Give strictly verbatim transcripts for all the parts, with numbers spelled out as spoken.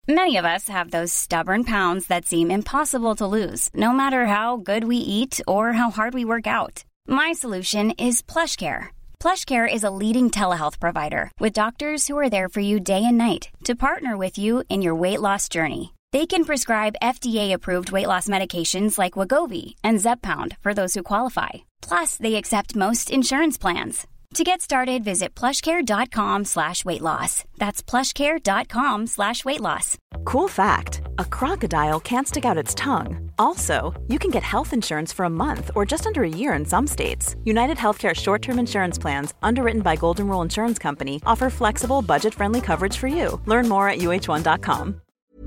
Many of us have those stubborn pounds that seem impossible to lose, no matter how good we eat or how hard we work out. My solution is PlushCare. PlushCare is a leading telehealth provider with doctors who are there for you day and night to partner with you in your weight loss journey. They can prescribe F D A-approved weight loss medications like Wegovy and Zepbound for those who qualify. Plus, they accept most insurance plans. To get started, visit plushcare.com slash weight loss. That's plushcare.com slash weight loss. Cool fact, a crocodile can't stick out its tongue. Also, you can get health insurance for a month or just under a year in some states. United Healthcare short-term insurance plans, underwritten by Golden Rule Insurance Company, offer flexible, budget-friendly coverage for you. Learn more at U H one dot com.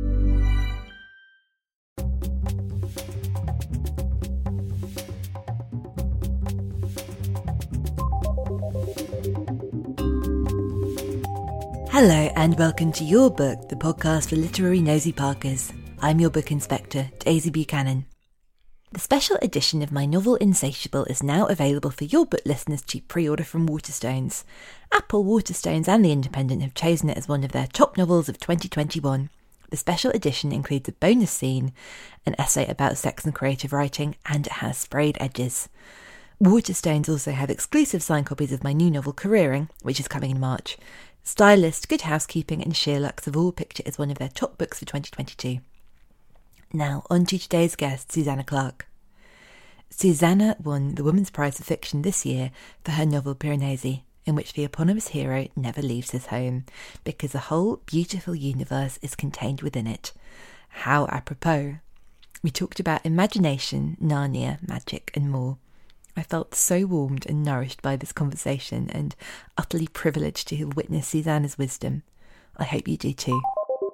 Hello and welcome to Your Book, the podcast for literary nosy Parkers. I'm your book inspector, Daisy Buchanan. The special edition of my novel Insatiable is now available for Your Book listeners to pre-order from Waterstones. Apple, Waterstones and The Independent have chosen it as one of their top novels of twenty twenty-one. The special edition includes a bonus scene, an essay about sex and creative writing, and it has sprayed edges. Waterstones also have exclusive signed copies of my new novel Careering, which is coming in March. Stylist, Good Housekeeping and Sheer Lux have all picked it as one of their top books for twenty twenty-two. Now, on to today's guest, Susanna Clarke. Susanna won the Women's Prize for Fiction this year for her novel Piranesi, in which the eponymous hero never leaves his home, because a whole beautiful universe is contained within it. How apropos. We talked about imagination, Narnia, magic and more. I felt so warmed and nourished by this conversation and utterly privileged to have witnessed Susanna's wisdom. I hope you do too.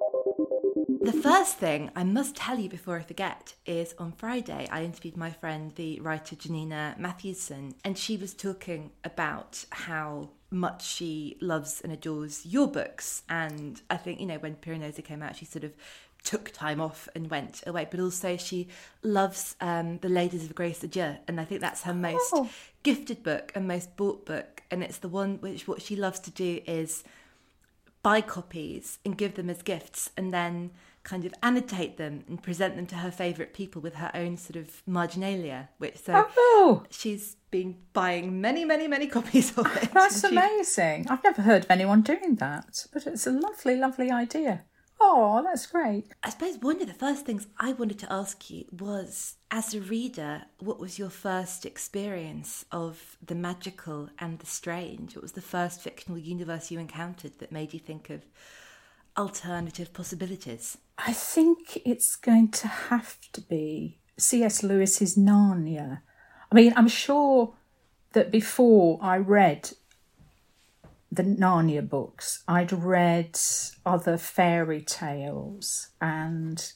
The first thing I must tell you before I forget is on Friday I interviewed my friend, the writer Janina Matthewson, and she was talking about how much she loves and adores your books. And I think, you know, when Piranesi came out, she sort of took time off and went away, but also she loves um, The Ladies of Grace Adieu, and I think that's her most oh. gifted book and most bought book, and it's the one which what she loves to do is buy copies and give them as gifts and then kind of annotate them and present them to her favourite people with her own sort of marginalia, which so oh. she's been buying many, many, many copies of it. That's she... amazing. I've never heard of anyone doing that, but it's a lovely, lovely idea. Oh, that's great. I suppose one of the first things I wanted to ask you was, as a reader, what was your first experience of the magical and the strange? What was the first fictional universe you encountered that made you think of alternative possibilities? I think it's going to have to be C S Lewis's Narnia. I mean, I'm sure that before I read the Narnia books, I'd read other fairy tales and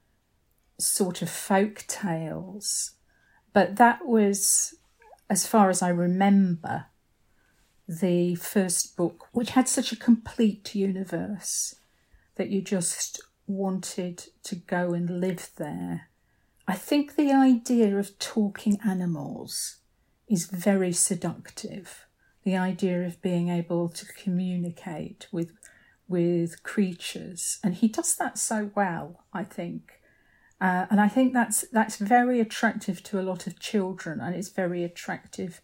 sort of folk tales, but that was, as far as I remember, the first book, which had such a complete universe that you just wanted to go and live there. I think the idea of talking animals is very seductive. The idea of being able to communicate with with creatures, and he does that so well, I think. Uh, and I think that's that's very attractive to a lot of children, and it's very attractive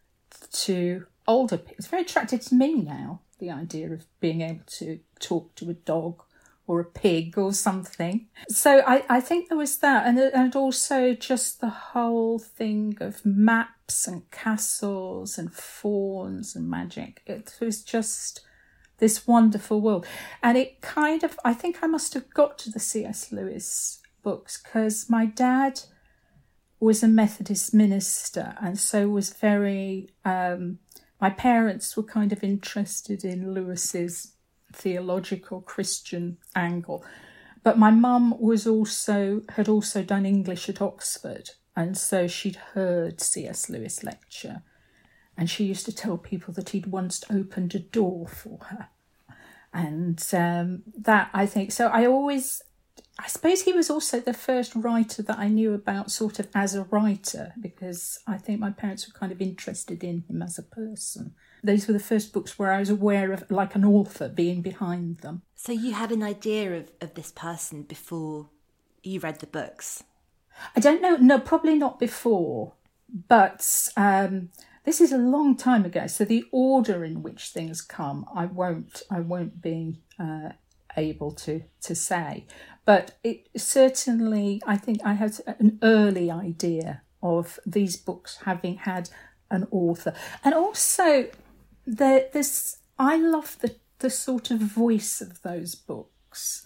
to older people. It's very attractive to me now, the idea of being able to talk to a dog or a pig or something. So I, I think there was that, and and also just the whole thing of maps and castles and fauns and magic. It was just this wonderful world. And it kind of, I think I must have got to the C S Lewis books because my dad was a Methodist minister, and so was very, um, my parents were kind of interested in Lewis's theological Christian angle, but my mum was also had also done English at Oxford, and so she'd heard C S Lewis lecture, and she used to tell people that he'd once opened a door for her, and um, that I think so. I always I suppose he was also the first writer that I knew about sort of as a writer, because I think my parents were kind of interested in him as a person. Those were the first books where I was aware of like an author being behind them. So you had an idea of, of this person before you read the books? I don't know, no, probably not before, but um, this is a long time ago. So the order in which things come, I won't, I won't be uh, able to, to say. But it certainly, I think I had an early idea of these books having had an author. And also, the, this, I love the, the sort of voice of those books,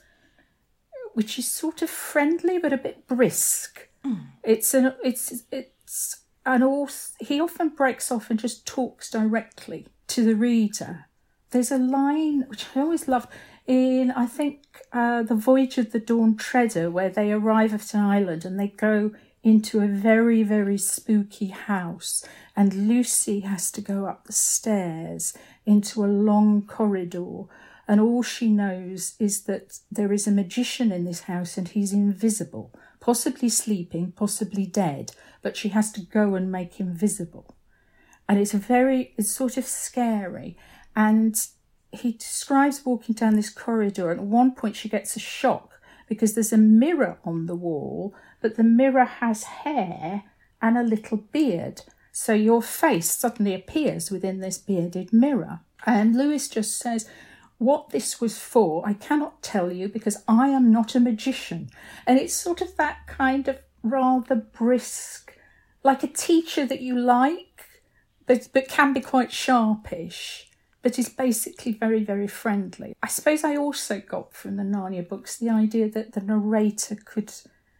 which is sort of friendly but a bit brisk. Mm. It's an, it's, it's an author, he often breaks off and just talks directly to the reader. There's a line, which I always love, in, I think, uh, The Voyage of the Dawn Treader, where they arrive at an island and they go into a very, very spooky house, and Lucy has to go up the stairs into a long corridor, and all she knows is that there is a magician in this house and he's invisible, possibly sleeping, possibly dead, but she has to go and make him visible. And it's a very, it's sort of scary. And he describes walking down this corridor, and at one point she gets a shock because there's a mirror on the wall, but the mirror has hair and a little beard. So your face suddenly appears within this bearded mirror. And Lewis just says, what this was for, I cannot tell you because I am not a magician. And it's sort of that kind of rather brisk, like a teacher that you like, but, but can be quite sharpish. But is basically very, very friendly. I suppose I also got from the Narnia books the idea that the narrator could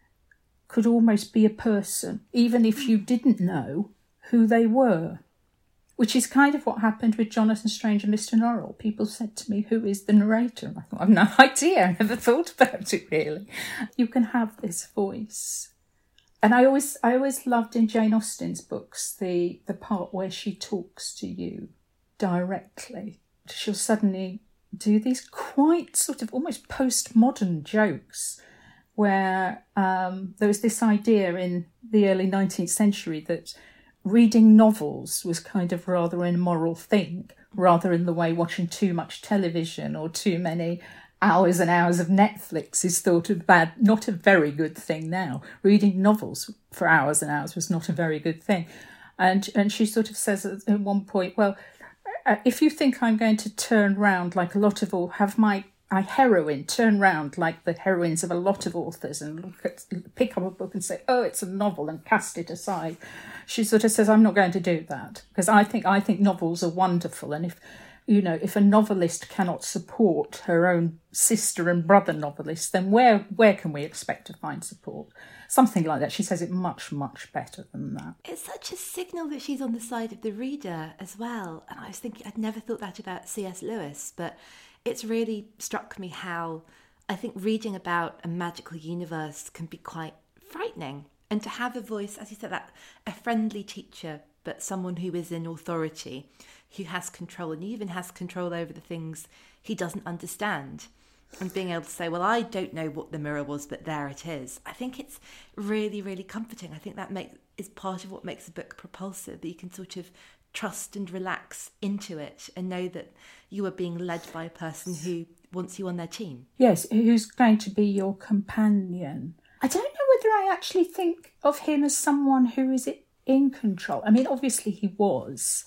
could almost be a person, even if you didn't know who they were, which is kind of what happened with Jonathan Strange and Mister Norrell. People said to me, who is the narrator? And I thought, I've no idea. I never thought about it, really. You can have this voice. And I always I always loved in Jane Austen's books the, the part where she talks to you directly. She'll suddenly do these quite sort of almost postmodern jokes where um, there was this idea in the early nineteenth century that reading novels was kind of rather an immoral thing, rather in the way watching too much television or too many hours and hours of Netflix is thought of bad, not a very good thing now. Reading novels for hours and hours was not a very good thing. And, and she sort of says at one point, well, Uh, if you think I'm going to turn round like a lot of all, have my, my heroine turn round like the heroines of a lot of authors and look at, pick up a book and say, oh, it's a novel, and cast it aside. She sort of says, I'm not going to do that because I think I think novels are wonderful. And if, you know, if a novelist cannot support her own sister and brother novelists, then where where can we expect to find support? Something like that. She says it much, much better than that. It's such a signal that she's on the side of the reader as well. And I was thinking, I'd never thought that about C S Lewis, but it's really struck me how I think reading about a magical universe can be quite frightening. And to have a voice, as you said, that a friendly teacher, but someone who is in authority, who has control, and even has control over the things he doesn't understand. And being able to say, well, I don't know what the mirror was, but there it is. I think it's really, really comforting. I think that makes is part of what makes a book propulsive, that you can sort of trust and relax into it and know that you are being led by a person who wants you on their team. Yes, who's going to be your companion. I don't know whether I actually think of him as someone who is in control. I mean, obviously he was,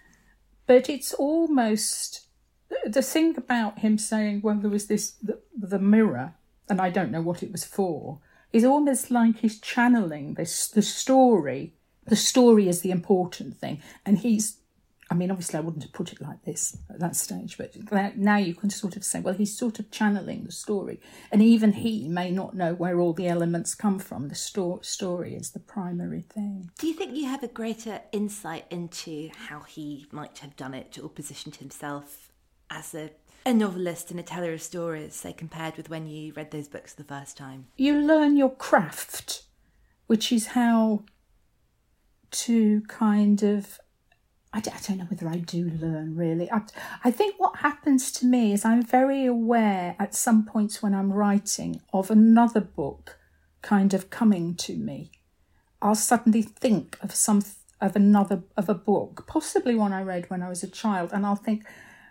but it's almost... The thing about him saying, well, there was this, the, the mirror, and I don't know what it was for, is almost like he's channeling this, the story. The story is the important thing. And he's, I mean, obviously I wouldn't have put it like this at that stage, but now you can sort of say, well, he's sort of channeling the story. And even he may not know where all the elements come from. The sto- story is the primary thing. Do you think you have a greater insight into how he might have done it or positioned himself as a, a novelist and a teller of stories, say, compared with when you read those books the first time? You learn your craft, which is how to kind of I don't, I don't know whether I do learn, really. I, I think what happens to me is I'm very aware at some points when I'm writing of another book kind of coming to me. I'll suddenly think of some of another of a book, possibly one I read when I was a child, and I'll think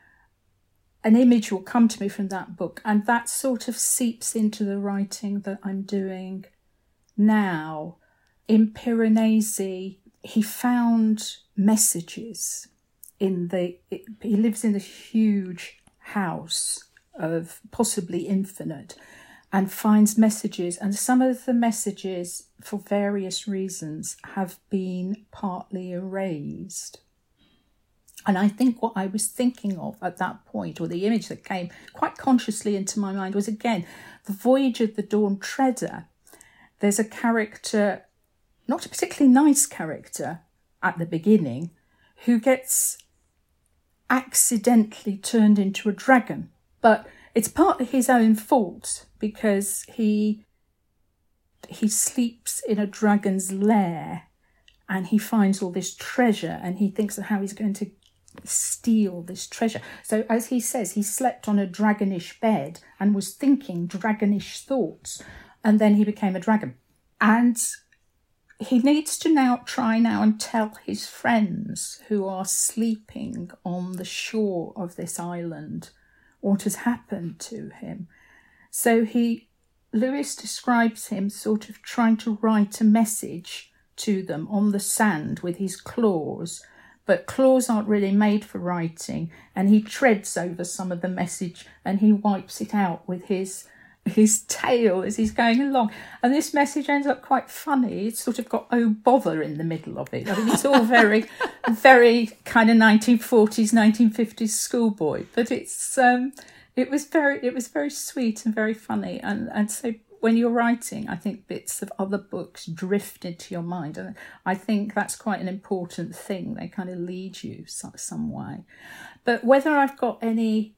an image will come to me from that book, and that sort of seeps into the writing that I'm doing now. In Piranesi, he found messages in the... It, he lives in a huge house of possibly infinite, and finds messages, and some of the messages, for various reasons, have been partly erased. And I think what I was thinking of at that point, or the image that came quite consciously into my mind, was, again, the Voyage of the Dawn Treader. There's a character, not a particularly nice character at the beginning, who gets accidentally turned into a dragon. But it's partly his own fault, because he he sleeps in a dragon's lair and he finds all this treasure, and he thinks of how he's going to steal this treasure. So, as he says, he slept on a dragonish bed and was thinking dragonish thoughts, and then he became a dragon. And he needs to now try now and tell his friends who are sleeping on the shore of this island what has happened to him. So he, Lewis describes him sort of trying to write a message to them on the sand with his claws, but claws aren't really made for writing, and he treads over some of the message and he wipes it out with his his tail as he's going along. And this message ends up quite funny. It's sort of got "oh bother" in the middle of it. I mean, it's all very, very kind of nineteen forties, nineteen fifties schoolboy, but it's um, it was very, it was very sweet and very funny. And and so when you're writing, I think bits of other books drift into your mind, and I think that's quite an important thing. They kind of lead you some, some way. But whether I've got any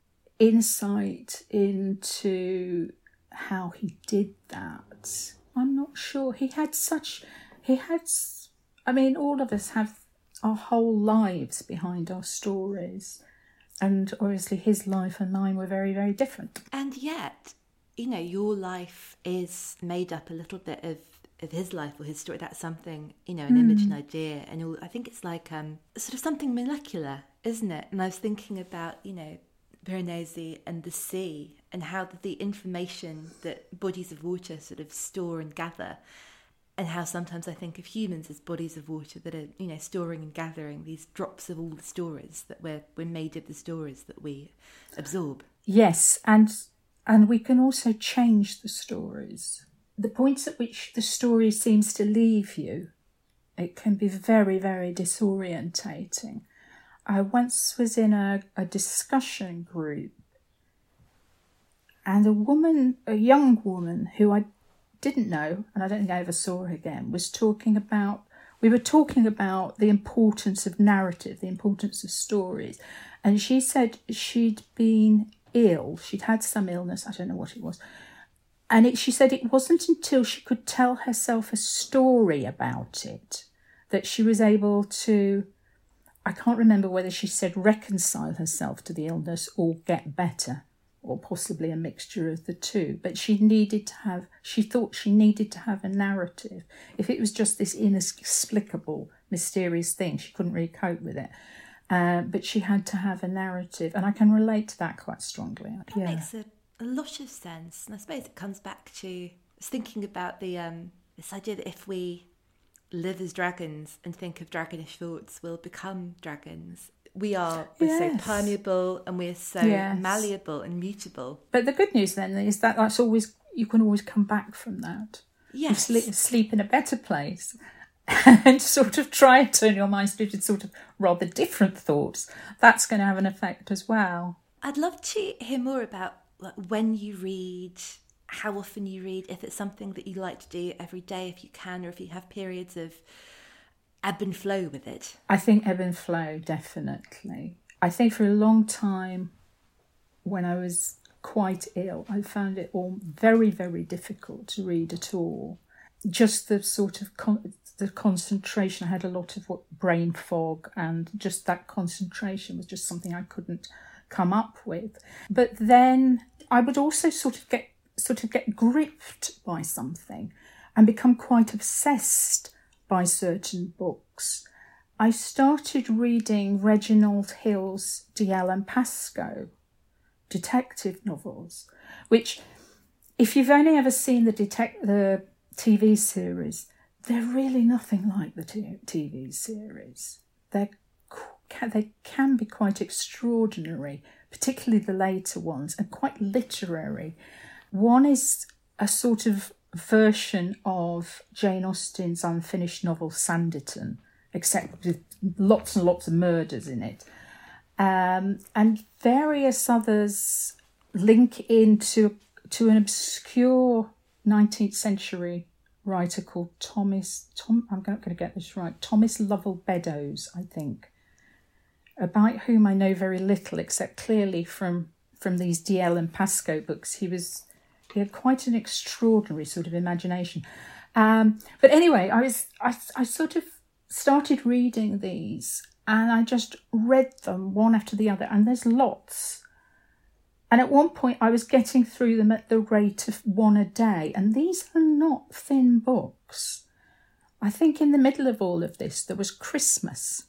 insight into how he did that, I'm not sure. He had such, he had, I mean, all of us have our whole lives behind our stories, and obviously his life and mine were very, very different. And yet, you know, your life is made up a little bit of, of his life or his story. That's something, you know, an mm. image, an idea, and all, I think it's like um sort of something molecular, isn't it? And I was thinking about, you know, Piranesi and the sea, and how the information that bodies of water sort of store and gather, and how sometimes I think of humans as bodies of water that are, you know, storing and gathering these drops of all the stories that we're, we're made of, the stories that we absorb. Yes, and and we can also change the stories. The points at which the story seems to leave you, it can be very, very disorientating. I once was in a, a discussion group, and a woman, a young woman who I didn't know, and I don't think I ever saw her again, was talking about, we were talking about the importance of narrative, the importance of stories. And she said she'd been ill, she'd had some illness, I don't know what it was. And it, she said it wasn't until she could tell herself a story about it that she was able to, I can't remember whether she said reconcile herself to the illness or get better, or possibly a mixture of the two. But she needed to have, she thought she needed to have a narrative. If it was just this inexplicable, mysterious thing, she couldn't really cope with it. Uh, but she had to have a narrative, and I can relate to that quite strongly. That yeah. makes a, a lot of sense. And I suppose it comes back to, I was thinking about the um, this idea that if we live as dragons and think of dragonish thoughts, we'll become dragons. We are we're yes. so permeable, and we're so yes. malleable and mutable. But the good news then is that that's always, you can always come back from that. Yes. You sleep, sleep in a better place and sort of try and turn your mind to sort of rather different thoughts. That's going to have an effect as well. I'd love to hear more about like when you read, how often you read, if it's something that you like to do every day if you can, or if you have periods of ebb and flow with it. I think ebb and flow, definitely. I think for a long time when I was quite ill, I found it all very, very difficult to read at all. Just the sort of con- the concentration. I had a lot of what, brain fog, and just that concentration was just something I couldn't come up with. But then I would also sort of get sort of get gripped by something and become quite obsessed by certain books. I started reading Reginald Hill's D L and Pascoe detective novels, which, if you've only ever seen the detect the T V series, they're really nothing like the t- TV series. They're, they can be quite extraordinary, particularly the later ones, and quite literary. One is a sort of version of Jane Austen's unfinished novel Sanditon, except with lots and lots of murders in it. Um, and various others link into to an obscure nineteenth century writer called Thomas, Tom, I'm not going to get this right, Thomas Lovell Beddoes, I think, about whom I know very little, except clearly from, from these D L and Pascoe books. He was he had quite an extraordinary sort of imagination. Um, but anyway, I was I, I sort of started reading these, and I just read them one after the other, and there's lots. And at one point I was getting through them at the rate of one a day, and these are not thin books. I think in the middle of all of this there was Christmas,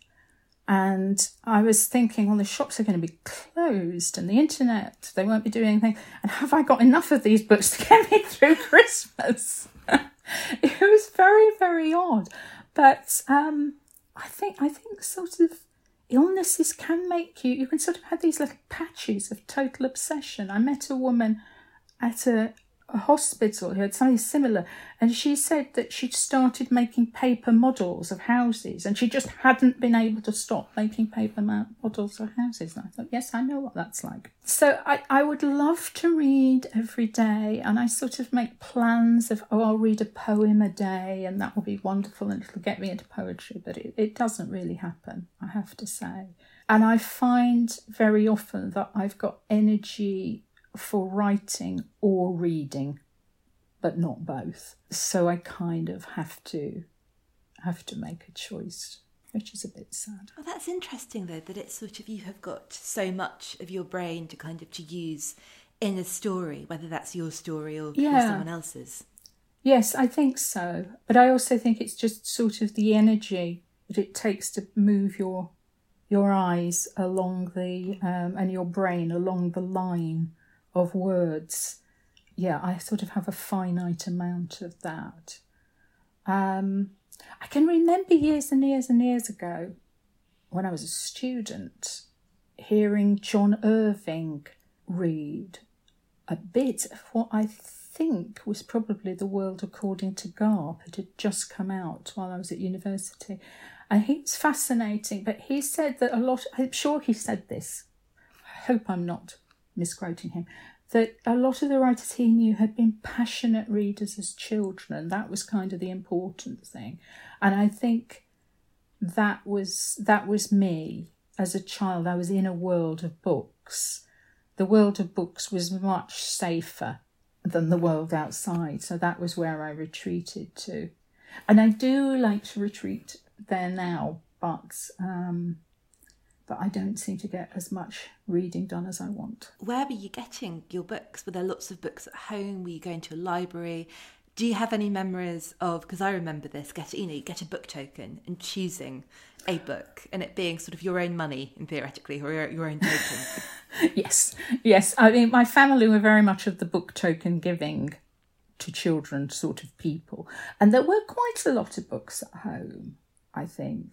and I was thinking, well, the shops are going to be closed and the internet, they won't be doing anything, and have I got enough of these books to get me through Christmas? It was very, very odd. But um, I think I think sort of illnesses can make you, you can sort of have these little patches of total obsession. I met a woman at a, a hospital who had something similar, and she said that she'd started making paper models of houses, and she just hadn't been able to stop making paper models of houses. And I thought, yes, I know what that's like. So I, I would love to read every day, and I sort of make plans of, oh, I'll read a poem a day, and that will be wonderful, and it'll get me into poetry, but it, it doesn't really happen, I have to say. And I find very often that I've got energy for writing or reading, but not both. So I kind of have to have to make a choice, which is a bit sad. Oh, that's interesting though, that it's sort of, you have got so much of your brain to kind of to use in a story, whether that's your story or, yeah. or someone else's. Yes, I think so. But I also think it's just sort of the energy that it takes to move your your eyes along the um, and your brain along the line of words. Yeah, I sort of have a finite amount of that. Um, I can remember years and years and years ago, when I was a student, hearing John Irving read a bit of what I think was probably The World According to Garp. It had just come out while I was at university. And he was fascinating, but he said that a lot, I'm sure he said this, I hope I'm not misquoting him, that a lot of the writers he knew had been passionate readers as children, and that was kind of the important thing. And I think that was that was me as a child. I was in a world of books. The world of books was much safer than the world outside, so that was where I retreated to. And I do like to retreat there now, but um, but I don't seem to get as much reading done as I want. Where were you getting your books? Were there lots of books at home? Were you going to a library? Do you have any memories of, because I remember this, get, you know, you get a book token and choosing a book and it being sort of your own money, and theoretically, or your, your own token? Yes, yes. I mean, my family were very much of the book token giving to children sort of people. And there were quite a lot of books at home, I think.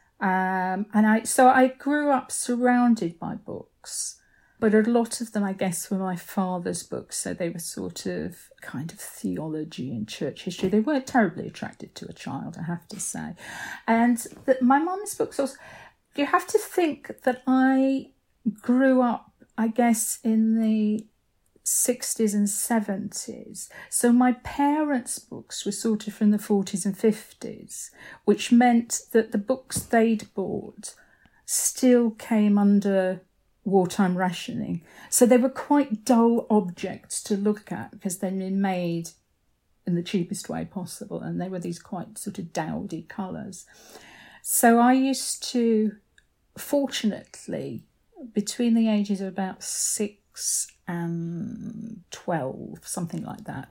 Um, and I so I grew up surrounded by books, but a lot of them, I guess, were my father's books. So they were sort of kind of theology and church history. They weren't terribly attractive to a child, I have to say. And the, my mum's books also, you have to think that I grew up, I guess, in the sixties and seventies. So my parents' books were sort of from the forties and fifties, which meant that the books they'd bought still came under wartime rationing. So they were quite dull objects to look at because they'd been made in the cheapest way possible. And they were these quite sort of dowdy colours. So I used to, fortunately, between the ages of about six and twelve, something like that,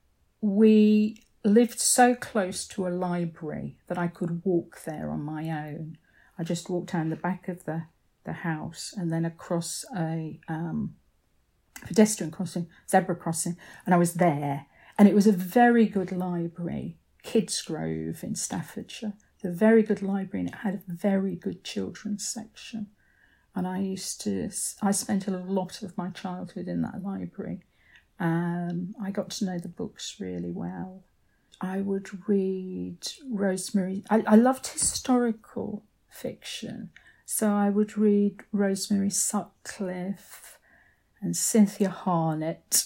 we lived so close to a library that I could walk there on my own. I just walked down the back of the, the house and then across a um, pedestrian crossing, zebra crossing, and I was there. And it was a very good library, Kidsgrove in Staffordshire. A very good library, and it had a very good children's section. And I used to, I spent a lot of my childhood in that library. Um, I got to know the books really well. I would read Rosemary. I, I loved historical fiction. So I would read Rosemary Sutcliffe and Cynthia Harnett.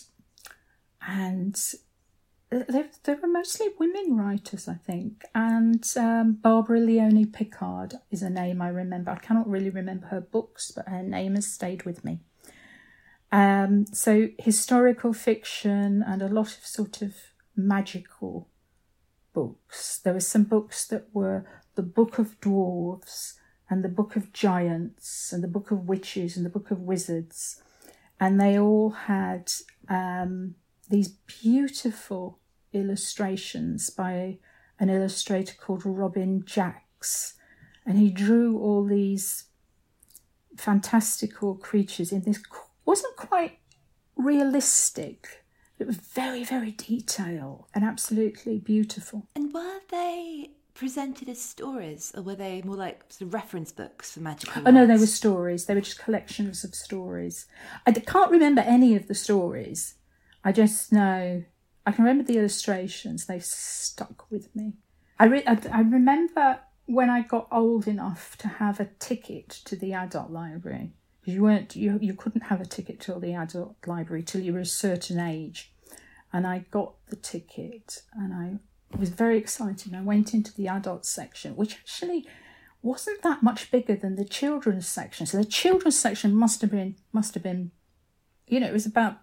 And they, they were mostly women writers, I think. And um, Barbara Leone Pickard is a name I remember. I cannot really remember her books, but her name has stayed with me. Um, so historical fiction and a lot of sort of magical books. There were some books that were the Book of Dwarves and the Book of Giants and the Book of Witches and the Book of Wizards. And they all had um, these beautiful illustrations by an illustrator called Robin Jacks. And he drew all these fantastical creatures in this, wasn't quite realistic. It was very, very detailed and absolutely beautiful. And were they presented as stories, or were they more like sort of reference books for magical Oh, no, words? they were stories. They were just collections of stories. I can't remember any of the stories. I just know, I can remember the illustrations. They've stuck with me. I, re- I, I remember when I got old enough to have a ticket to the adult library. You weren't, you, you couldn't have a ticket to the adult library till you were a certain age. And I got the ticket and I was very excited. I went into the adult section, which actually wasn't that much bigger than the children's section. So the children's section must have been, must have been, you know, it was about,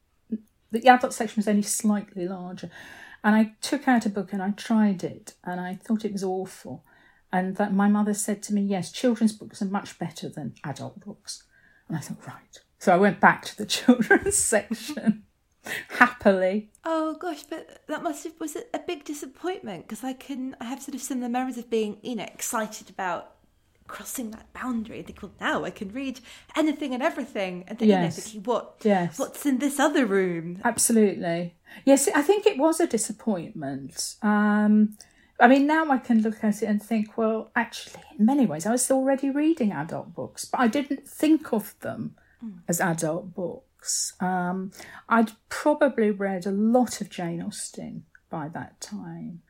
the adult section was only slightly larger. And I took out a book and I tried it and I thought it was awful. And that my mother said to me, yes, children's books are much better than adult books. And I thought, right. So I went back to the children's section. Happily. Oh gosh, but that must have was a big disappointment, because I can I have sort of similar memories of being, you know, excited about crossing that boundary and think, well, now I can read anything and everything, and then yes. you know, thinking, what yes. what's in this other room? Absolutely. Yes, I think it was a disappointment. Um, I mean, now I can look at it and think, well, actually, in many ways, I was already reading adult books, but I didn't think of them mm. as adult books. Um, I'd probably read a lot of Jane Austen by that time.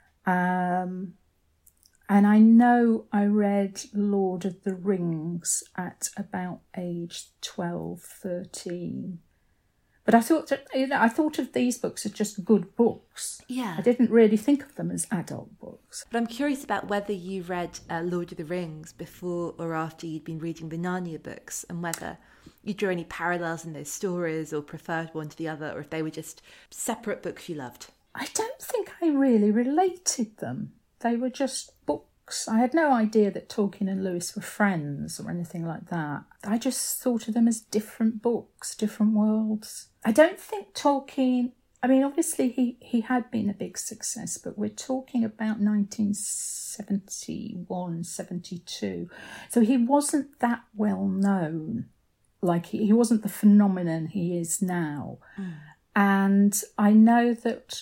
Um, and I know I read Lord of the Rings at about age twelve, thirteen. But I thought that, you know, I thought of these books as just good books. Yeah. I didn't really think of them as adult books. But I'm curious about whether you read uh, Lord of the Rings before or after you'd been reading the Narnia books, and whether you drew any parallels in those stories or preferred one to the other, or if they were just separate books you loved. I don't think I really related them. They were just books. I had no idea that Tolkien and Lewis were friends or anything like that. I just thought of them as different books, different worlds. I don't think Tolkien, I mean, obviously he, he had been a big success, but we're talking about nineteen seventy-one, seventy-two. So he wasn't that well known. Like he, he wasn't the phenomenon he is now. Mm. And I know that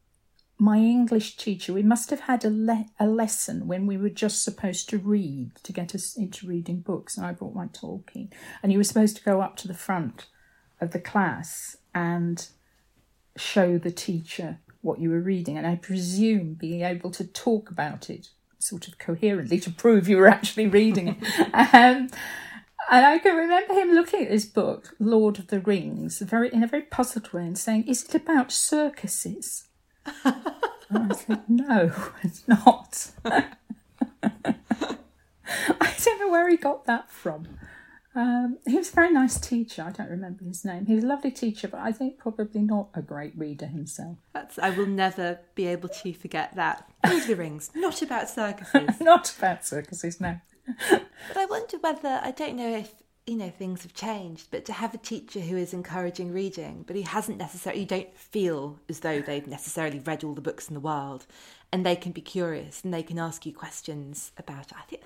my English teacher, we must have had a, le- a lesson when we were just supposed to read to get us into reading books. And I brought my Tolkien. And you were supposed to go up to the front of the class and show the teacher what you were reading. And I presume being able to talk about it sort of coherently to prove you were actually reading it. um, And I can remember him looking at this book, Lord of the Rings, very in a very puzzled way and saying, is it about circuses? And I said, no, it's not. I don't know where he got that from. Um, he was a very nice teacher. I don't remember his name. He was a lovely teacher, but I think probably not a great reader himself. That's, I will never be able to forget that. Lord of the Rings, not about circuses. Not about circuses, no. But I wonder whether, I don't know if, you know, things have changed, but to have a teacher who is encouraging reading, but he hasn't necessarily, you don't feel as though they've necessarily read all the books in the world, and they can be curious and they can ask you questions about it. I think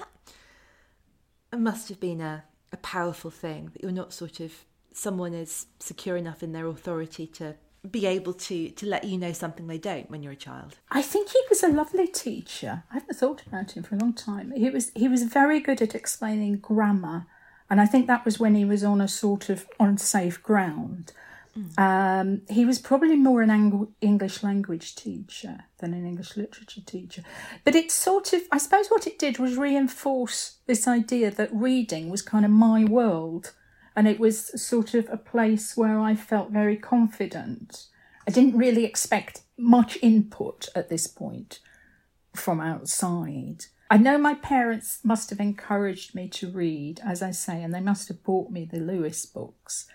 that must have been a, a powerful thing, that you're not sort of, someone is secure enough in their authority to be able to, to let you know something they don't when you're a child. I think he was a lovely teacher. I haven't thought about him for a long time. He was he was very good at explaining grammar, and I think that was when he was on a sort of unsafe ground. Mm. Um, he was probably more an Ang- English language teacher than an English literature teacher. But it sort of, I suppose what it did was reinforce this idea that reading was kind of my world. And it was sort of a place where I felt very confident. I didn't really expect much input at this point from outside. I know my parents must have encouraged me to read, as I say, and they must have bought me the Lewis books.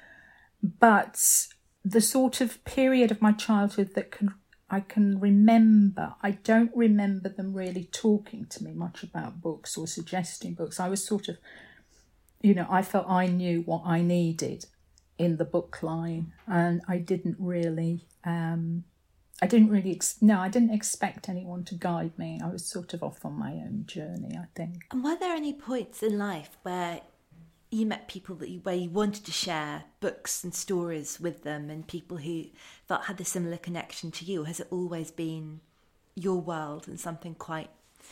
But the sort of period of my childhood that can I can remember, I don't remember them really talking to me much about books or suggesting books. I was sort of, you know, I felt I knew what I needed in the book line, and I didn't really, um, I didn't really, ex- no, I didn't expect anyone to guide me. I was sort of off on my own journey, I think. And were there any points in life where you met people that you, where you wanted to share books and stories with them, and people who felt had a similar connection to you? Or has it always been your world and something quite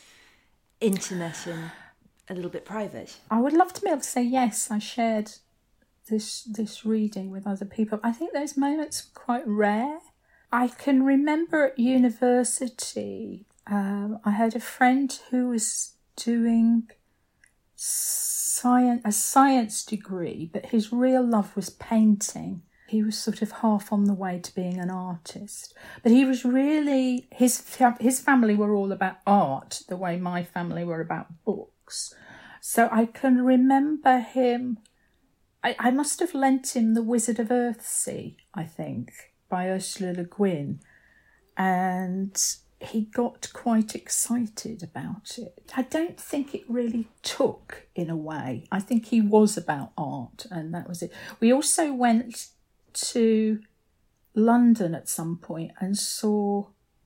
intimate and a little bit private? I would love to be able to say yes, I shared this this reading with other people. I think those moments are quite rare. I can remember at university, um, I had a friend who was doing science, a science degree, but his real love was painting. He was sort of half on the way to being an artist. But he was really, his his family were all about art, the way my family were about books. So I can remember him, I, I must have lent him The Wizard of Earthsea, I think, by Ursula Le Guin. And he got quite excited about it. I don't think it really took, in a way. I think he was about art, and that was it. We also went to London at some point and saw,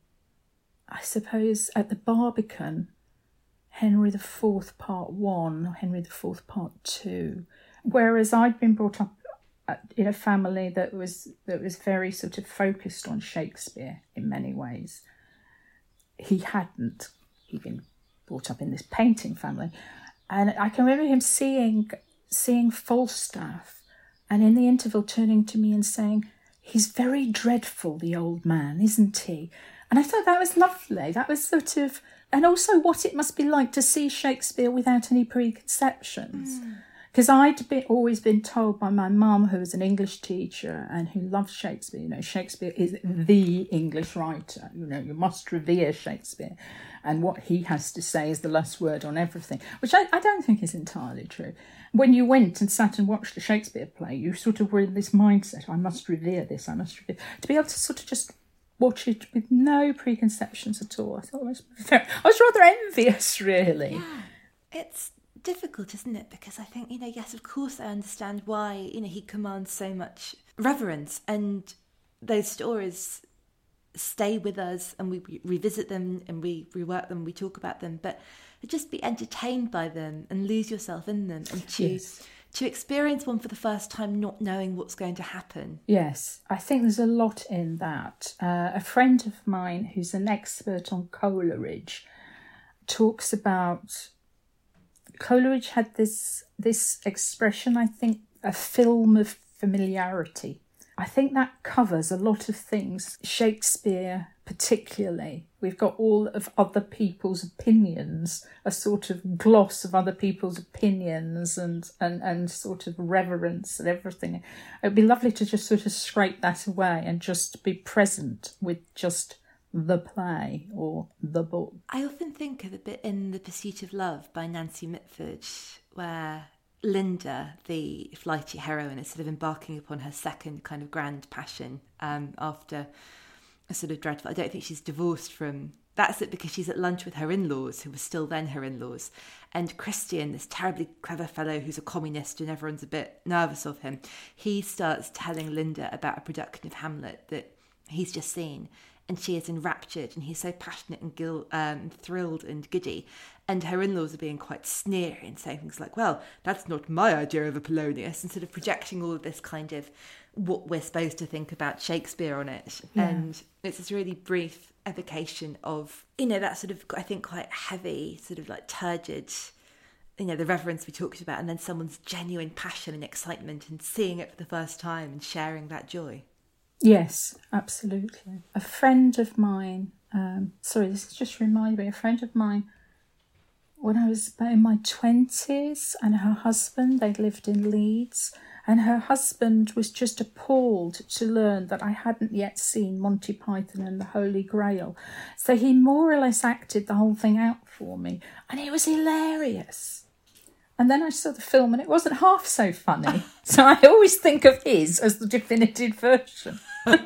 I suppose, at the Barbican, Henry the Fourth Part One, or Henry the Fourth Part Two. Whereas I'd been brought up in a family that was that was very sort of focused on Shakespeare in many ways. He hadn't. He'd been brought up in this painting family, and I can remember him seeing seeing Falstaff, and in the interval turning to me and saying, "He's very dreadful, the old man, isn't he?" And I thought that was lovely. That was sort of, and also what it must be like to see Shakespeare without any preconceptions. Because mm. I'd be, always been told by my mum, who was an English teacher and who loved Shakespeare, you know, Shakespeare is the English writer. You know, you must revere Shakespeare. And what he has to say is the last word on everything, which I, I don't think is entirely true. When you went and sat and watched a Shakespeare play, you sort of were in this mindset, I must revere this, I must revere. To be able to sort of just watch it with no preconceptions at all, I thought it was very, I was rather envious, really. Yeah, it's difficult, isn't it? Because I think, you know, yes, of course I understand why, you know, he commands so much reverence, and those stories stay with us and we re- revisit them and we rework them, we talk about them, but just be entertained by them and lose yourself in them, and to yes. to experience one for the first time not knowing what's going to happen. Yes, I think there's a lot in that. Uh, a friend of mine who's an expert on Coleridge talks about, Coleridge had this this expression, I think, a film of familiarity. I think that covers a lot of things. Shakespeare particularly, we've got all of other people's opinions, a sort of gloss of other people's opinions and, and, and sort of reverence and everything. It would be lovely to just sort of scrape that away and just be present with just the play or the book. I often think of the bit in The Pursuit of Love by Nancy Mitford, where Linda, the flighty heroine, is sort of embarking upon her second kind of grand passion um, after a sort of dreadful... I don't think she's divorced from... That's it, because she's at lunch with her in-laws, who were still then her in-laws. And Christian, this terribly clever fellow who's a communist and everyone's a bit nervous of him, he starts telling Linda about a production of Hamlet that he's just seen. And she is enraptured, and he's so passionate and gil- um, thrilled and giddy. And her in-laws are being quite sneery and saying things like, well, that's not my idea of a Polonius, and sort of projecting all of this kind of what we're supposed to think about Shakespeare on it. Yeah. And it's this really brief evocation of, you know, that sort of, I think, quite heavy, sort of like turgid, you know, the reverence we talked about, and then someone's genuine passion and excitement and seeing it for the first time and sharing that joy. Yes, absolutely. A friend of mine, um, sorry, this has just reminded me, a friend of mine, when I was about in my twenties, and her husband, they lived in Leeds, and her husband was just appalled to learn that I hadn't yet seen Monty Python and the Holy Grail. So he more or less acted the whole thing out for me, and it was hilarious. And then I saw the film and it wasn't half so funny. So I always think of his as the definitive version.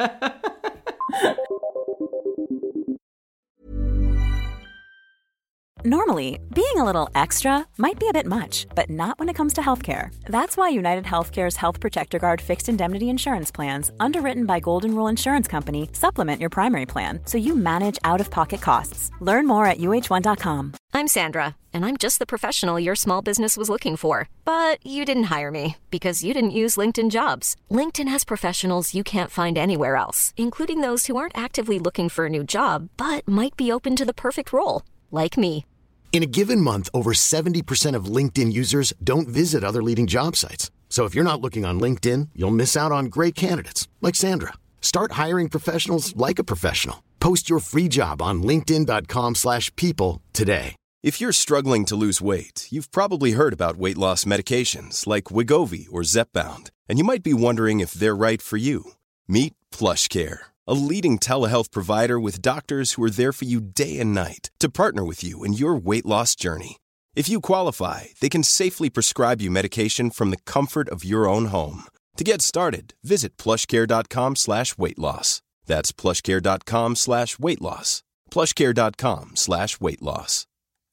Normally, being a little extra might be a bit much, but not when it comes to healthcare. That's why United Healthcare's Health Protector Guard fixed indemnity insurance plans, underwritten by Golden Rule Insurance Company, supplement your primary plan so you manage out-of-pocket costs. Learn more at U H one dot com. I'm Sandra, and I'm just the professional your small business was looking for. But you didn't hire me because you didn't use LinkedIn Jobs. LinkedIn has professionals you can't find anywhere else, including those who aren't actively looking for a new job, but might be open to the perfect role, like me. In a given month, over seventy percent of LinkedIn users don't visit other leading job sites. So if you're not looking on LinkedIn, you'll miss out on great candidates like Sandra. Start hiring professionals like a professional. Post your free job on linkedin dot com slash people today. If you're struggling to lose weight, you've probably heard about weight loss medications like Wegovy or Zepbound, and you might be wondering if they're right for you. Meet PlushCare, a leading telehealth provider with doctors who are there for you day and night to partner with you in your weight loss journey. If you qualify, they can safely prescribe you medication from the comfort of your own home. To get started, visit plushcare.com slash weight loss. That's plushcare.com slash weight loss. plushcare.com slash weight loss.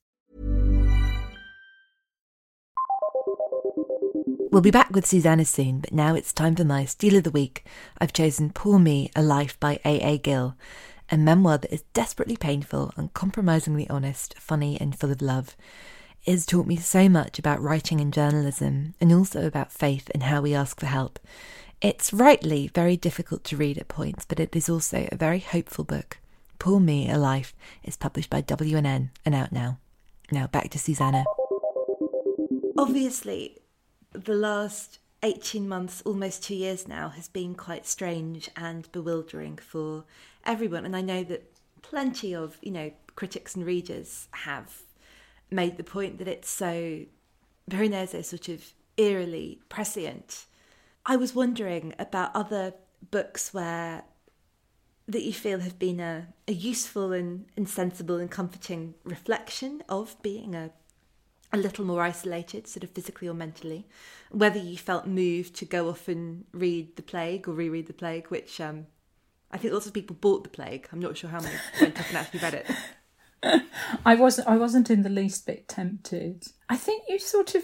We'll be back with Susanna soon, but now it's time for my Steal of the Week. I've chosen Poor Me, A Life by A A Gill, a memoir that is desperately painful, uncompromisingly honest, funny and full of love. It has taught me so much about writing and journalism, and also about faith and how we ask for help. It's rightly very difficult to read at points, but it is also a very hopeful book. Poor Me, A Life is published by W and N and out now. Now back to Susanna. Obviously, the last eighteen months, almost two years now, has been quite strange and bewildering for everyone. And I know that plenty of, you know, critics and readers have made the point that it's so, Veronese, sort of eerily prescient. I was wondering about other books where that you feel have been a, a useful and, and sensible and comforting reflection of being a a little more isolated, sort of physically or mentally, whether you felt moved to go off and read The Plague or reread The Plague, which um, I think lots of people bought The Plague. I'm not sure how many went up and actually read it. I wasn't I wasn't in the least bit tempted. I think you sort of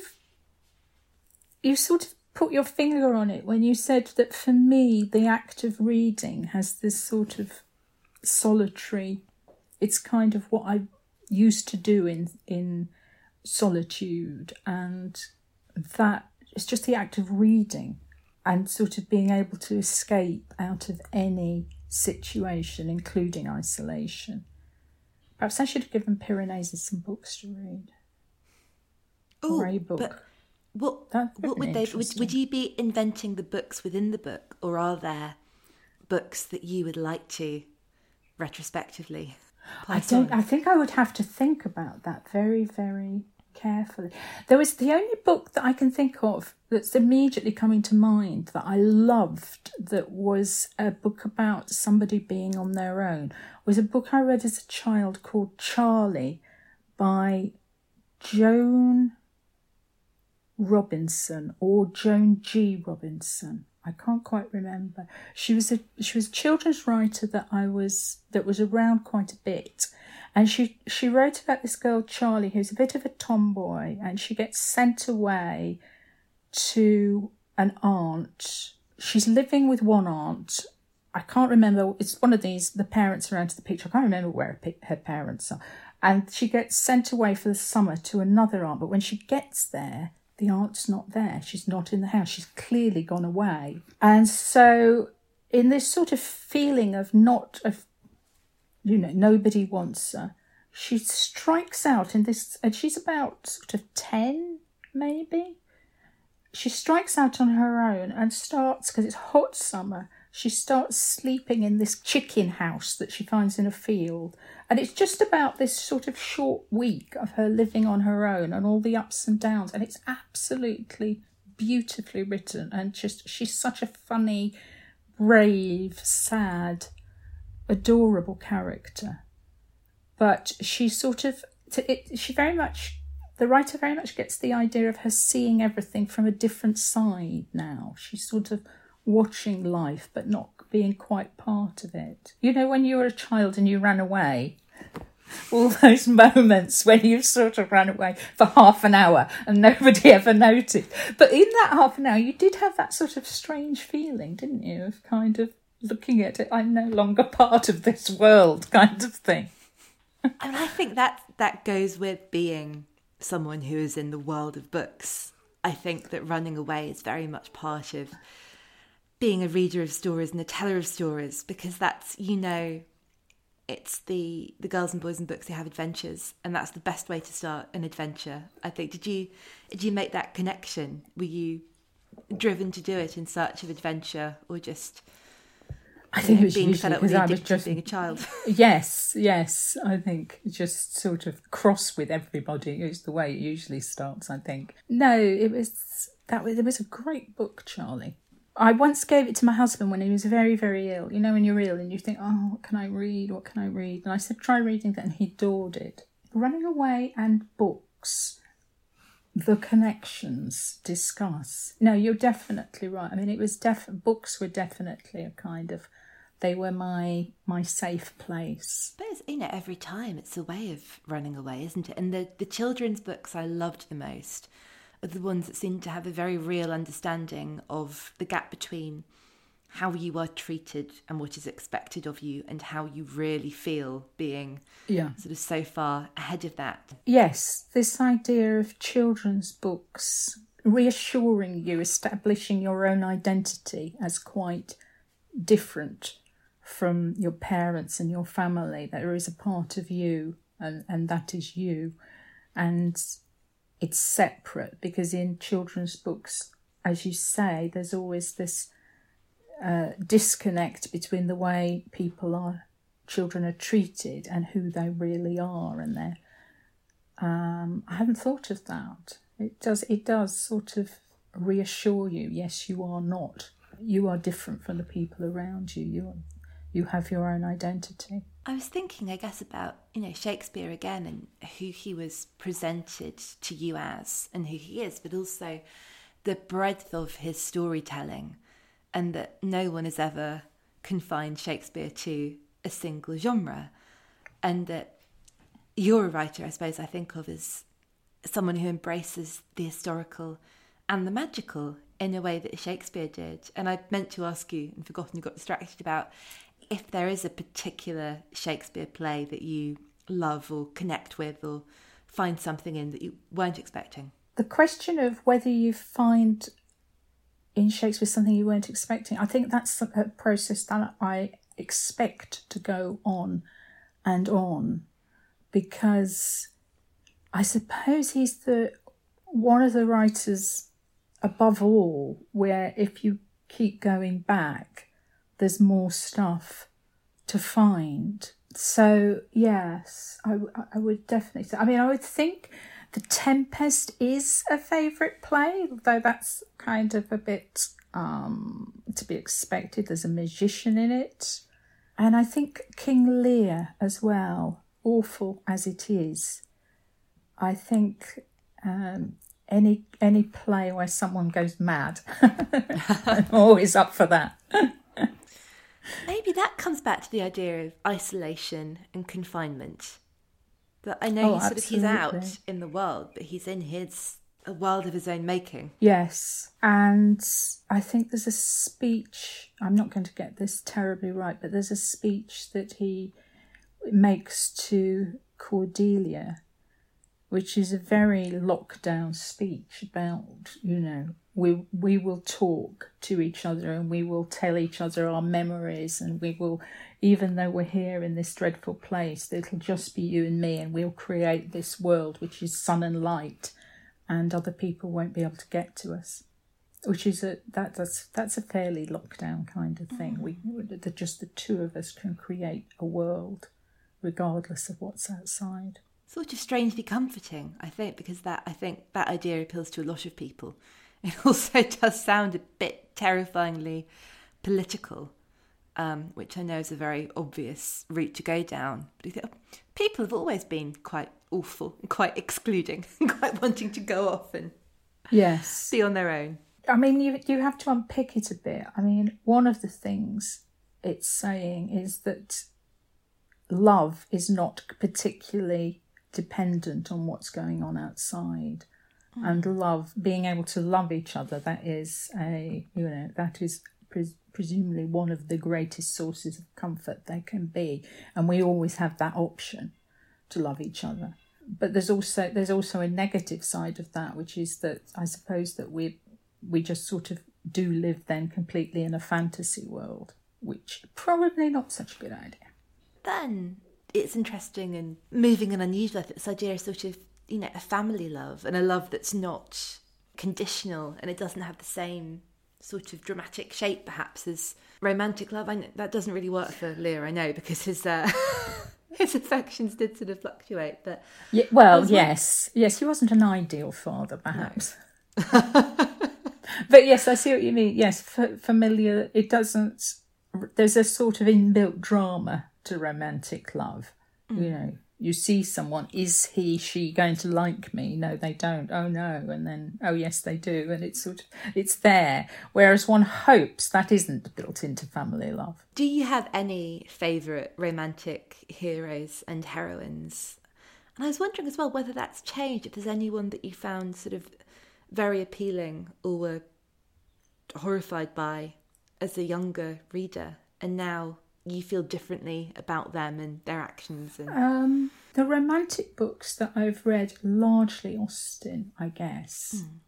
you sort of put your finger on it when you said that for me the act of reading has this sort of solitary, it's kind of what I used to do in in solitude, and that it's just the act of reading and sort of being able to escape out of any situation, including isolation. Perhaps I should have given Piranesi some books to read. Oh, or a book. But what, what would they? Would, would you be inventing the books within the book, or are there books that you would like to retrospectively I don't. On? I think I would have to think about that very, very carefully. There was the only book that I can think of that's immediately coming to mind that I loved, that was a book about somebody being on their own, was a book I read as a child called Charlie by Joan Robinson or Joan G. Robinson. I can't quite remember. She was a she was a children's writer that I was that was around quite a bit, and she she wrote about this girl Charlie who's a bit of a tomboy, and she gets sent away to an aunt. She's living with one aunt. I can't remember. It's one of these. The parents are out of the picture. I can't remember where her parents are, and she gets sent away for the summer to another aunt. But when she gets there, the aunt's not there. She's not in the house. She's clearly gone away. And so in this sort of feeling of not, of, you know, nobody wants her, she strikes out in this, and she's about sort of ten, maybe. She strikes out on her own and starts, because it's hot summer, she starts sleeping in this chicken house that she finds in a field. And it's just about this sort of short week of her living on her own and all the ups and downs. And it's absolutely beautifully written. And just, she's such a funny, brave, sad, adorable character. But she sort of, it, she very much, the writer very much gets the idea of her seeing everything from a different side now. She's sort of watching life but not being quite part of it. You know, when you were a child and you ran away, all those moments when you sort of ran away for half an hour and nobody ever noticed. But in that half an hour, you did have that sort of strange feeling, didn't you, of kind of looking at it, I'm no longer part of this world kind of thing. And I think that that goes with being someone who is in the world of books. I think that running away is very much part of being a reader of stories and a teller of stories, because that's, you know, it's the the girls and boys in books who have adventures, and that's the best way to start an adventure. I think, did you did you make that connection? Were you driven to do it in search of adventure, or just I think know, it was being fed up with the addiction just, of being a child? Yes, yes. I think just sort of cross with everybody is the way it usually starts, I think. No, it was that was it was a great book, Charlie. I once gave it to my husband when he was very, very ill. You know, when you're ill and you think, oh, what can I read? What can I read? And I said, try reading that, and he adored it. Running Away and books, the connections discuss. No, you're definitely right. I mean, it was def- books were definitely a kind of, they were my my safe place. But it's, you know, every time it's a way of running away, isn't it? And the, the children's books I loved the most are the ones that seem to have a very real understanding of the gap between how you are treated and what is expected of you, and how you really feel being yeah. sort of so far ahead of that. Yes, this idea of children's books reassuring you, establishing your own identity as quite different from your parents and your family. There is a part of you, and, and that is you. And it's separate, because in children's books, as you say, there's always this uh, disconnect between the way people are, children are treated, and who they really are. And they're, um, I hadn't thought of that. It does, it does sort of reassure you. Yes, you are not. You are different from the people around you. You, you have your own identity. I was thinking, I guess, about, you know, Shakespeare again, and who he was presented to you as and who he is, but also the breadth of his storytelling, and that no one has ever confined Shakespeare to a single genre. And that you're a writer, I suppose, I think of as someone who embraces the historical and the magical in a way that Shakespeare did. And I meant to ask you, and forgotten, you got distracted, about if there is a particular Shakespeare play that you love or connect with or find something in that you weren't expecting. The question of whether you find in Shakespeare something you weren't expecting, I think that's a process that I expect to go on and on, because I suppose he's the one of the writers above all where if you keep going back, there's more stuff to find. So, yes, I, I would definitely say, I mean, I would think The Tempest is a favourite play, though that's kind of a bit um, to be expected. There's a magician in it. And I think King Lear as well, awful as it is. I think um, any any play where someone goes mad. I'm always up for that. Maybe that comes back to the idea of isolation and confinement. That I know Oh, he's sort of he's out absolutely. in the world, but he's in his a world of his own making. Yes, and I think there's a speech, I'm not going to get this terribly right, but there's a speech that he makes to Cordelia, which is a very lockdown speech about, you know, we we will talk to each other and we will tell each other our memories, and we will, even though we're here in this dreadful place, it'll just be you and me, and we'll create this world which is sun and light, and other people won't be able to get to us. Which is a that, that's that's a fairly lockdown kind of thing. Mm. We the, just the two of us can create a world, regardless of what's outside. Sort of strangely comforting, I think, because that I think that idea appeals to a lot of people. It also does sound a bit terrifyingly political, um, which I know is a very obvious route to go down. But I think, oh, people have always been quite awful, and quite excluding, and quite wanting to go off and yes, be on their own. I mean, you you have to unpick it a bit. I mean, one of the things it's saying is that love is not particularly dependent on what's going on outside. Mm. And love, being able to love each other, that is a, you know, that is pres- presumably one of the greatest sources of comfort there can be. And we always have that option to love each other. But there's also there's also a negative side of that, which is that I suppose that we we just sort of do live then completely in a fantasy world, which probably not such a good idea. Then it's interesting and moving and unusual, this idea of sort of, you know, a family love and a love that's not conditional, and it doesn't have the same sort of dramatic shape perhaps as romantic love. I know that doesn't really work for Lear, I know, because his uh, his affections did sort of fluctuate. But yeah, well, yes, like... yes, he wasn't an ideal father, perhaps. No. But yes, I see what you mean. Yes, f- familiar. It doesn't. There's a sort of inbuilt drama to romantic love. Mm. You know, you see someone, is he, she going to like me? No, they don't. Oh no, and then oh yes, they do, and it's sort of it's there. Whereas one hopes that isn't built into family love. Do you have any favourite romantic heroes and heroines? And I was wondering as well whether that's changed. If there's anyone that you found sort of very appealing or were horrified by as a younger reader, and now you feel differently about them and their actions. And um, the romantic books that I've read, largely Austen, I guess. Mm.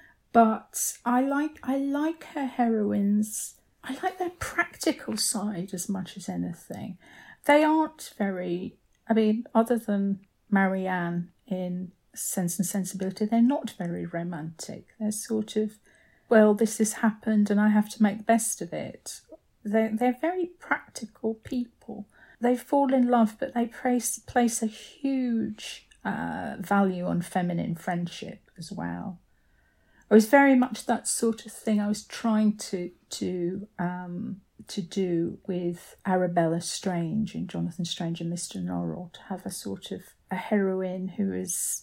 But I like I like her heroines. I like their practical side as much as anything. They aren't very. I mean, other than Marianne in Sense and Sensibility, they're not very romantic. They're sort of, well, this has happened and I have to make the best of it. They're, they're very practical people. They fall in love, but they place, place a huge uh, value on feminine friendship as well. It was very much that sort of thing I was trying to to um, to do with Arabella Strange in Jonathan Strange and Mister Norrell, to have a sort of a heroine who is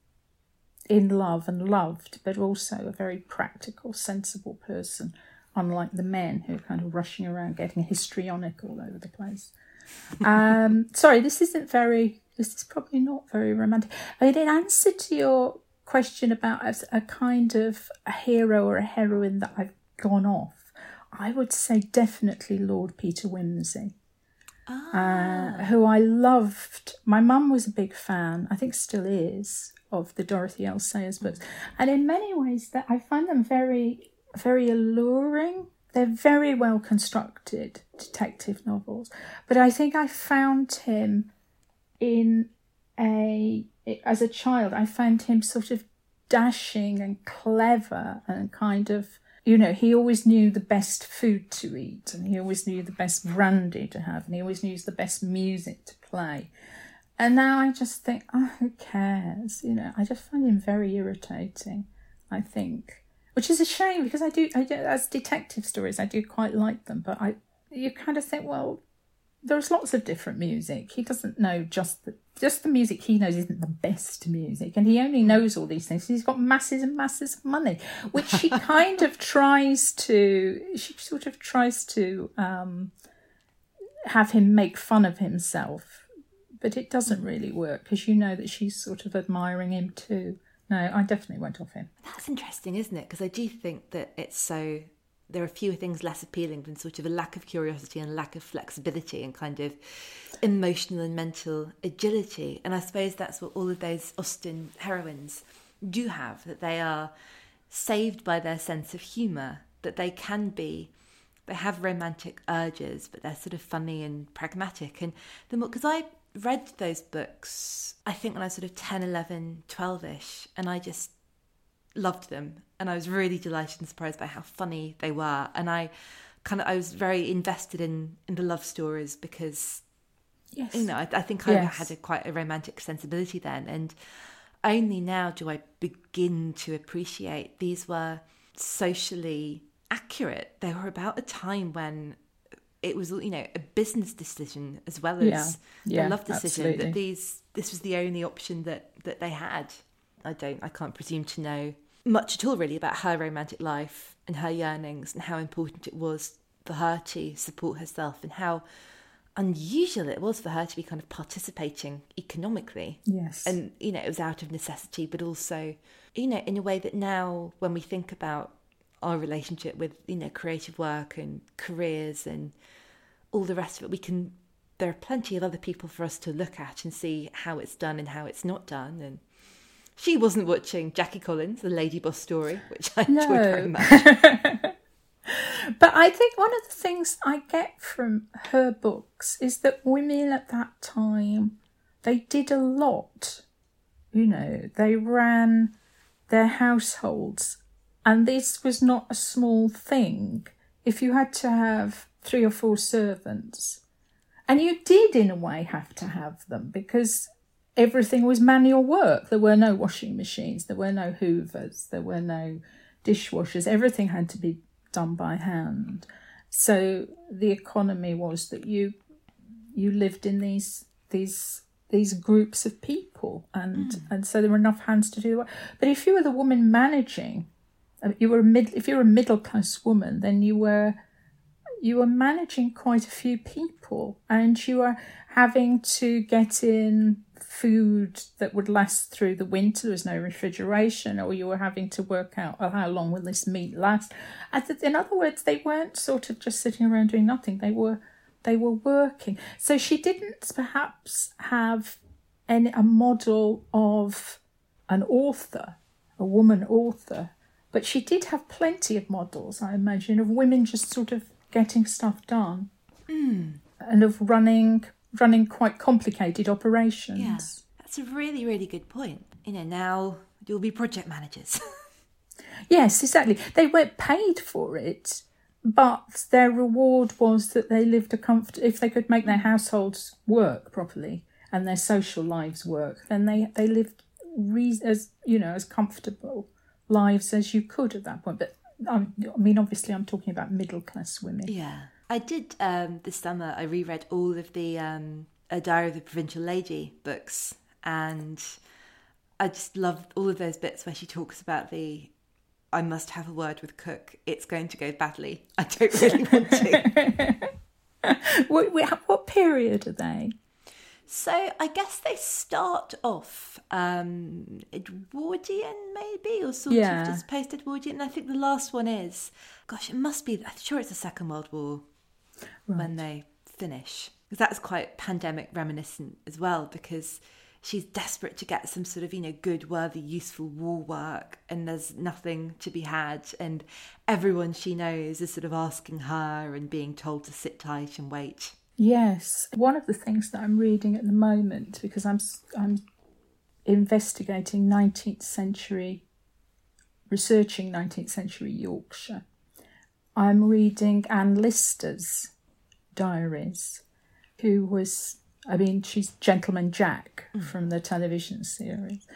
in love and loved, but also a very practical, sensible person, unlike the men who are kind of rushing around getting histrionic all over the place. Um, sorry, this isn't very, this is probably not very romantic. I mean, in answer to your question about a, a kind of a hero or a heroine that I've gone off, I would say definitely Lord Peter Wimsey. Ah. Uh, who I loved. My mum was a big fan, I think still is, of the Dorothy L. Sayers books. And in many ways that I find them very, very alluring. They're very well constructed detective novels. But I think I found him in a, as a child, I found him sort of dashing and clever and kind of, you know, he always knew the best food to eat, and he always knew the best brandy to have, and he always knew the best music to play. And now I just think, oh, who cares? You know, I just find him very irritating, I think. Which is a shame, because I do, I do, as detective stories, I do quite like them. But I, you kind of think, well, there's lots of different music. He doesn't know just the, just the music he knows isn't the best music, and he only knows all these things. He's got masses and masses of money, which she kind of tries to, she sort of tries to um, have him make fun of himself, but it doesn't really work because you know that she's sort of admiring him too. No, I definitely went off him. That's interesting, isn't it? Because I do think that it's so... there are fewer things less appealing than sort of a lack of curiosity and lack of flexibility and kind of emotional and mental agility. And I suppose that's what all of those Austen heroines do have, that they are saved by their sense of humour, that they can be, they have romantic urges, but they're sort of funny and pragmatic. And the more, because I read those books, I think when I was sort of ten, eleven, twelve-ish, and I just loved them, and I was really delighted and surprised by how funny they were, and I kind of I was very invested in in the love stories because yes. you know I, I think I yes. had a quite a romantic sensibility then, and only now do I begin to appreciate these were socially accurate. They were about a time when it was, you know, a business decision as well as yeah. Yeah, a love decision, absolutely. that these this was the only option that that they had. I don't I can't presume to know much at all really about her romantic life and her yearnings and how important it was for her to support herself and how unusual it was for her to be kind of participating economically. Yes. And, you know, it was out of necessity, but also, you know, in a way that now when we think about our relationship with, you know, creative work and careers and all the rest of it, we can, there are plenty of other people for us to look at and see how it's done and how it's not done. And she wasn't watching Jackie Collins, The Lady Boss Story, which I enjoyed no. very much. But I think one of the things I get from her books is that women at that time, they did a lot. You know, they ran their households, and this was not a small thing. If you had to have three or four servants, and you did in a way have to have them because everything was manual work. There were no washing machines, there were no hoovers, there were no dishwashers. Everything had to be done by hand. So the economy was that you you lived in these these these groups of people, and mm. and so there were enough hands to do the work. But if you were the woman managing, you were a mid, if you were a middle class woman, then you were you were managing quite a few people, and you were having to get in food that would last through the winter. There was no refrigeration, or you were having to work out, oh, how long will this meat last? In other words, they weren't sort of just sitting around doing nothing. They were they were working. So she didn't perhaps have any, a model of an author, a woman author, but she did have plenty of models, I imagine, of women just sort of getting stuff done mm. and of running running quite complicated operations. Yeah, that's a really, really good point. You know, now you'll be project managers. Yes, exactly. They weren't paid for it, but their reward was that they lived a comfort. If they could make their households work properly and their social lives work, then they they lived re- as you know as comfortable lives as you could at that point. But I mean, obviously, I'm talking about middle class women. Yeah. I did, um, this summer, I reread all of the um, A Diary of the Provincial Lady books, and I just loved all of those bits where she talks about the, I must have a word with Cook, it's going to go badly, I don't really want to. what, what period are they? So I guess they start off um, Edwardian maybe, or sort yeah. of just post-Edwardian. And I think the last one is, gosh, it must be, I'm sure it's the Second World War right. when they finish. Because that's quite pandemic reminiscent as well, because she's desperate to get some sort of, you know, good, worthy, useful war work, and there's nothing to be had. And everyone she knows is sort of asking her and being told to sit tight and wait. Yes, one of the things that I'm reading at the moment, because I'm I'm investigating nineteenth century, researching nineteenth century Yorkshire, I'm reading Anne Lister's diaries, who was, I mean, she's Gentleman Jack mm. from the television series,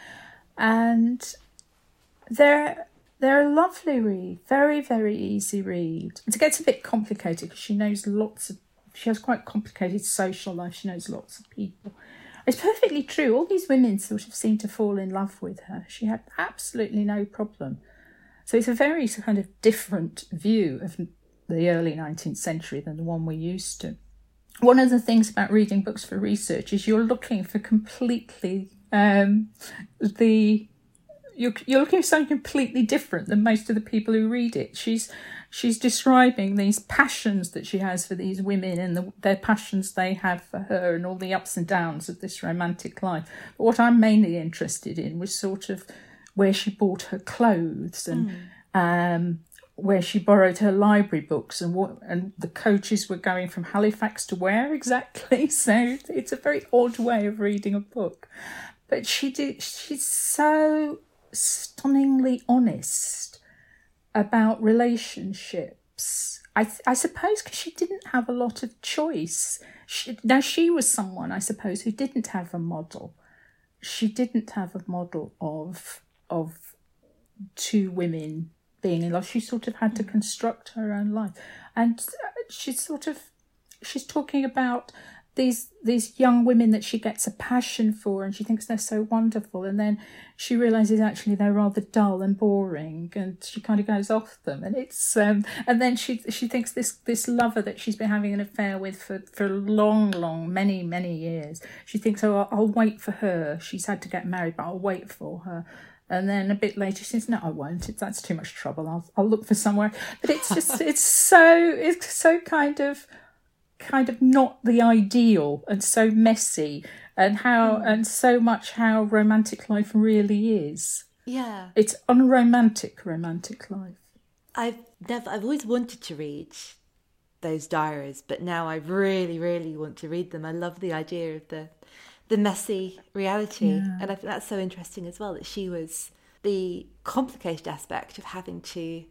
and they're they're a lovely read, very very easy read. It gets a bit complicated because she knows lots of she has quite a complicated social life. She knows lots of people. It's perfectly true. All these women sort of seem to fall in love with her. She had absolutely no problem. So it's a very kind of different view of the early nineteenth century than the one we're used to. One of the things about reading books for research is you're looking for completely um, the you're you're looking for something completely different than most of the people who read it. She's she's describing these passions that she has for these women and the, their passions they have for her and all the ups and downs of this romantic life. But what I'm mainly interested in was sort of where she bought her clothes and mm. um, where she borrowed her library books and what and the coaches were going from Halifax to where exactly. So it's a very odd way of reading a book. But she did. She's so stunningly honest about relationships. I I suppose because she didn't have a lot of choice. She, now she was someone, I suppose, who didn't have a model. She didn't have a model of of two women being in love. She sort of had to construct her own life, and she's sort of she's talking about these these young women that she gets a passion for, and she thinks they're so wonderful, and then she realizes actually they're rather dull and boring, and she kind of goes off them, and it's um and then she she thinks this this lover that she's been having an affair with for for long long many many years, she thinks, oh, I'll, I'll wait for her, she's had to get married, but I'll wait for her. And then a bit later she says, no, I won't. It's, that's too much trouble. I'll I'll look for somewhere. But it's just it's so it's so kind of kind of not the ideal, and so messy, and how mm. and so much how romantic life really is. Yeah. It's unromantic romantic life. I've never I've always wanted to read those diaries, but now I really, really want to read them. I love the idea of the the messy reality. Yeah. And I think that's so interesting as well, that she was the complicated aspect of having to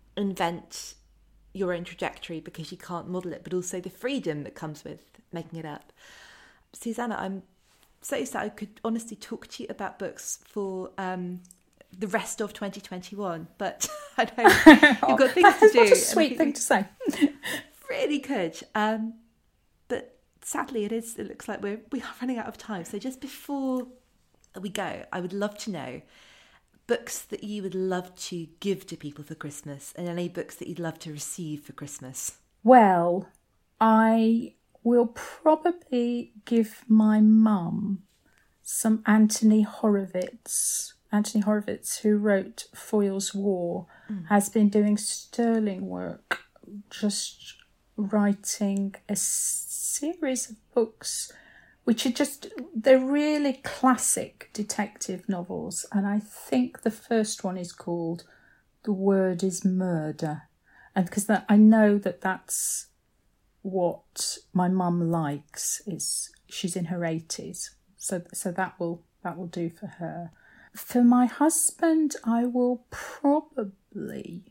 invent your own trajectory because you can't model it, but also the freedom that comes with making it up. Susanna, I'm so excited. I could honestly talk to you about books for um, the rest of twenty twenty-one, but I know you've got things to do. What a sweet thing to say. Really could. Um, but sadly, it is. It looks like we're we are running out of time. So just before we go, I would love to know books that you would love to give to people for Christmas, and any books that you'd love to receive for Christmas. Well, I will probably give my mum some Anthony Horowitz. Anthony Horowitz, who wrote Foyle's War, mm. has been doing sterling work, just writing a series of books which are just, they're really classic detective novels. And I think the first one is called The Word is Murder. And because that, I know that that's what my mum likes, is she's in her eighties. So so that will that will do for her. For my husband, I will probably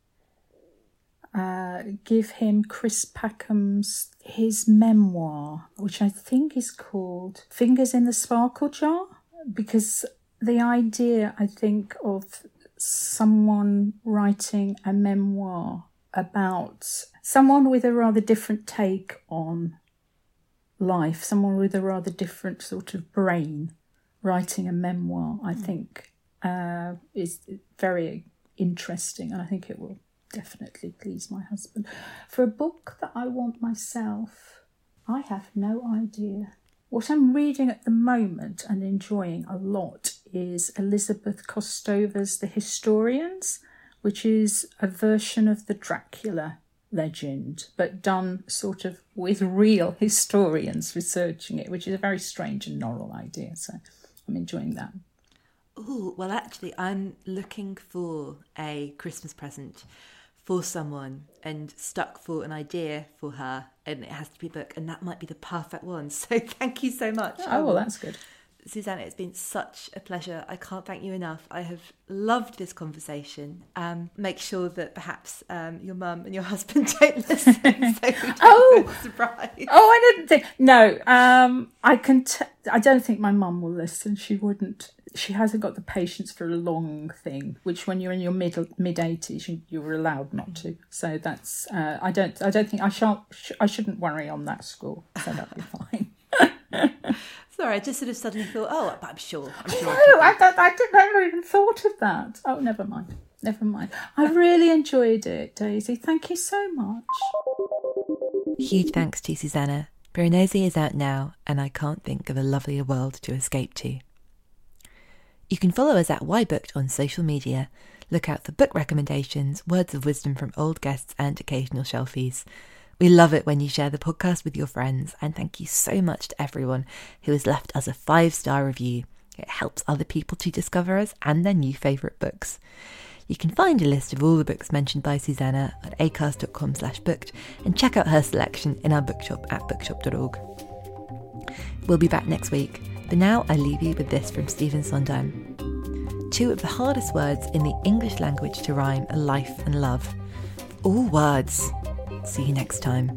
uh, give him Chris Packham's, his memoir, which I think is called Fingers in the Sparkle Jar, because the idea, I think, of someone writing a memoir about someone with a rather different take on life, someone with a rather different sort of brain, writing a memoir, I think uh, is very interesting, and I think it will definitely please my husband. For a book that I want myself, I have no idea. What I'm reading at the moment and enjoying a lot is Elizabeth Kostova's The Historians, which is a version of the Dracula legend, but done sort of with real historians researching it, which is a very strange and novel idea. So I'm enjoying that. Oh, well, actually, I'm looking for a Christmas present for someone and stuck for an idea for her, and it has to be a book, and that might be the perfect one. So thank you so much. Oh, well, that's good. Susanna, it's been such a pleasure. I can't thank you enough. I have loved this conversation. Um, make sure that perhaps um, your mum and your husband don't listen, so we don't oh, feel surprised. Oh, I didn't think. No, um, I can. T- I don't think my mum will listen. She wouldn't. She hasn't got the patience for a long thing, which when you're in your mid mid eighties, you, you're allowed not to. So that's. Uh, I don't. I don't think I shan't. Sh- I shouldn't worry on that score. So that'll be fine. Sorry, I just sort of suddenly thought, oh, but I'm sure. I'm sure. No, I, I, I didn't, never even thought of that. Oh, never mind. Never mind. I really enjoyed it, Daisy. Thank you so much. Huge thanks to Susanna. Piranesi is out now, and I can't think of a lovelier world to escape to. You can follow us at Why Booked on social media. Look out for book recommendations, words of wisdom from old guests, and occasional shelfies. We love it when you share the podcast with your friends, and thank you so much to everyone who has left us a five-star review. It helps other people to discover us and their new favourite books. You can find a list of all the books mentioned by Susanna at acast.com slash booked and check out her selection in our bookshop at bookshop dot org. We'll be back next week, but now I leave you with this from Stephen Sondheim. Two of the hardest words in the English language to rhyme are life and love. All words. See you next time.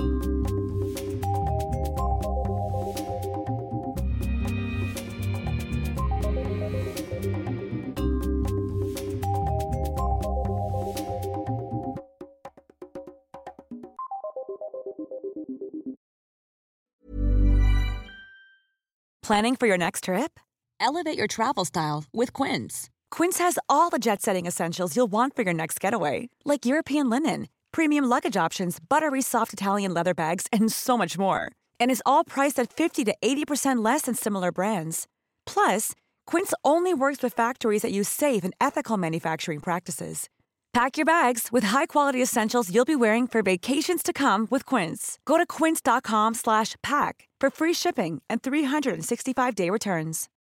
Planning for your next trip? Elevate your travel style with Quince. Quince has all the jet-setting essentials you'll want for your next getaway, like European linen, premium luggage options, buttery soft Italian leather bags, and so much more. And is all priced at fifty to eighty percent less than similar brands. Plus, Quince only works with factories that use safe and ethical manufacturing practices. Pack your bags with high-quality essentials you'll be wearing for vacations to come with Quince. Go to quince.com slash pack for free shipping and three sixty-five day returns.